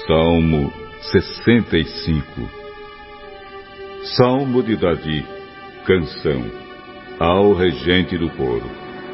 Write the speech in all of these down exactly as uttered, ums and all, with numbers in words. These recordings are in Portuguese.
Salmo sessenta e cinco. Salmo de Davi, canção, ao regente do coro.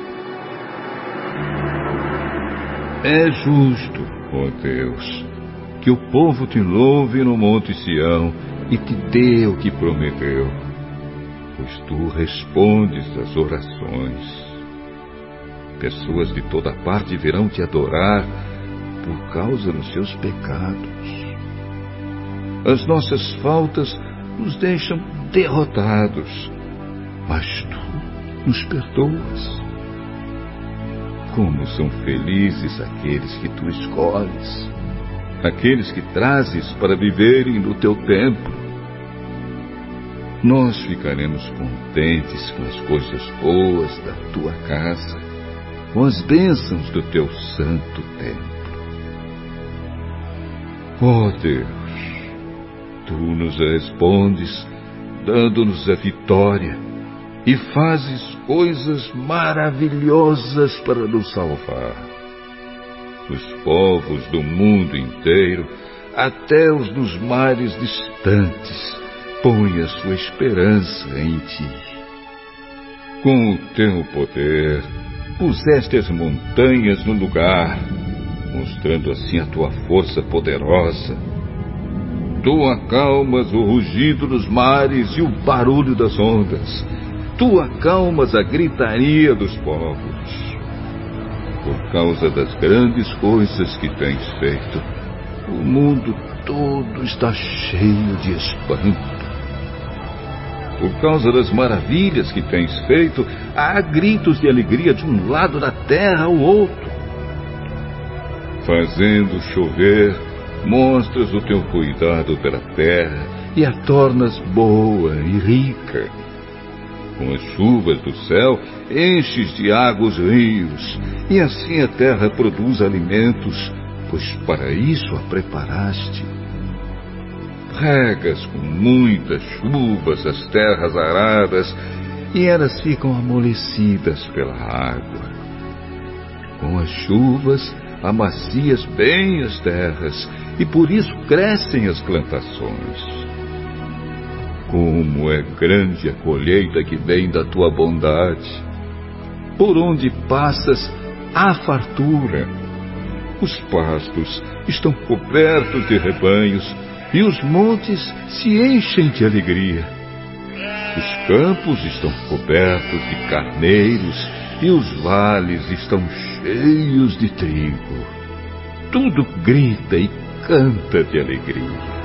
É justo, ó Deus, que o povo te louve no monte Sião e te dê o que prometeu, pois tu respondes às orações. Pessoas de toda parte virão te adorar por causa dos seus pecados. As nossas faltas nos deixam derrotados, mas tu nos perdoas. Como são felizes aqueles que tu escolhes, aqueles que trazes para viverem no teu templo. Nós ficaremos contentes com as coisas boas da tua casa, com as bênçãos do teu santo templo. Ó Deus, tu nos respondes, dando-nos a vitória, e fazes coisas maravilhosas para nos salvar. Os povos do mundo inteiro, até os dos mares distantes, põem a sua esperança em ti. Com o teu poder, puseste as montanhas no lugar, mostrando assim a tua força poderosa. Tu acalmas o rugido dos mares e o barulho das ondas. Tu acalmas a gritaria dos povos. Por causa das grandes coisas que tens feito, o mundo todo está cheio de espanto. Por causa das maravilhas que tens feito, há gritos de alegria de um lado da terra ao outro. Fazendo chover, mostras o teu cuidado pela terra e a tornas boa e rica. Com as chuvas do céu, enches de água os rios, e assim a terra produz alimentos, pois para isso a preparaste. Regas com muitas chuvas as terras aradas, e elas ficam amolecidas pela água. Com as chuvas, amacias bem as terras, e por isso crescem as plantações. Como é grande a colheita que vem da tua bondade! Por onde passas, há fartura. Os pastos estão cobertos de rebanhos, e os montes se enchem de alegria. Os campos estão cobertos de carneiros, e os vales estão cheios de trigo. Tudo grita e canta de alegria.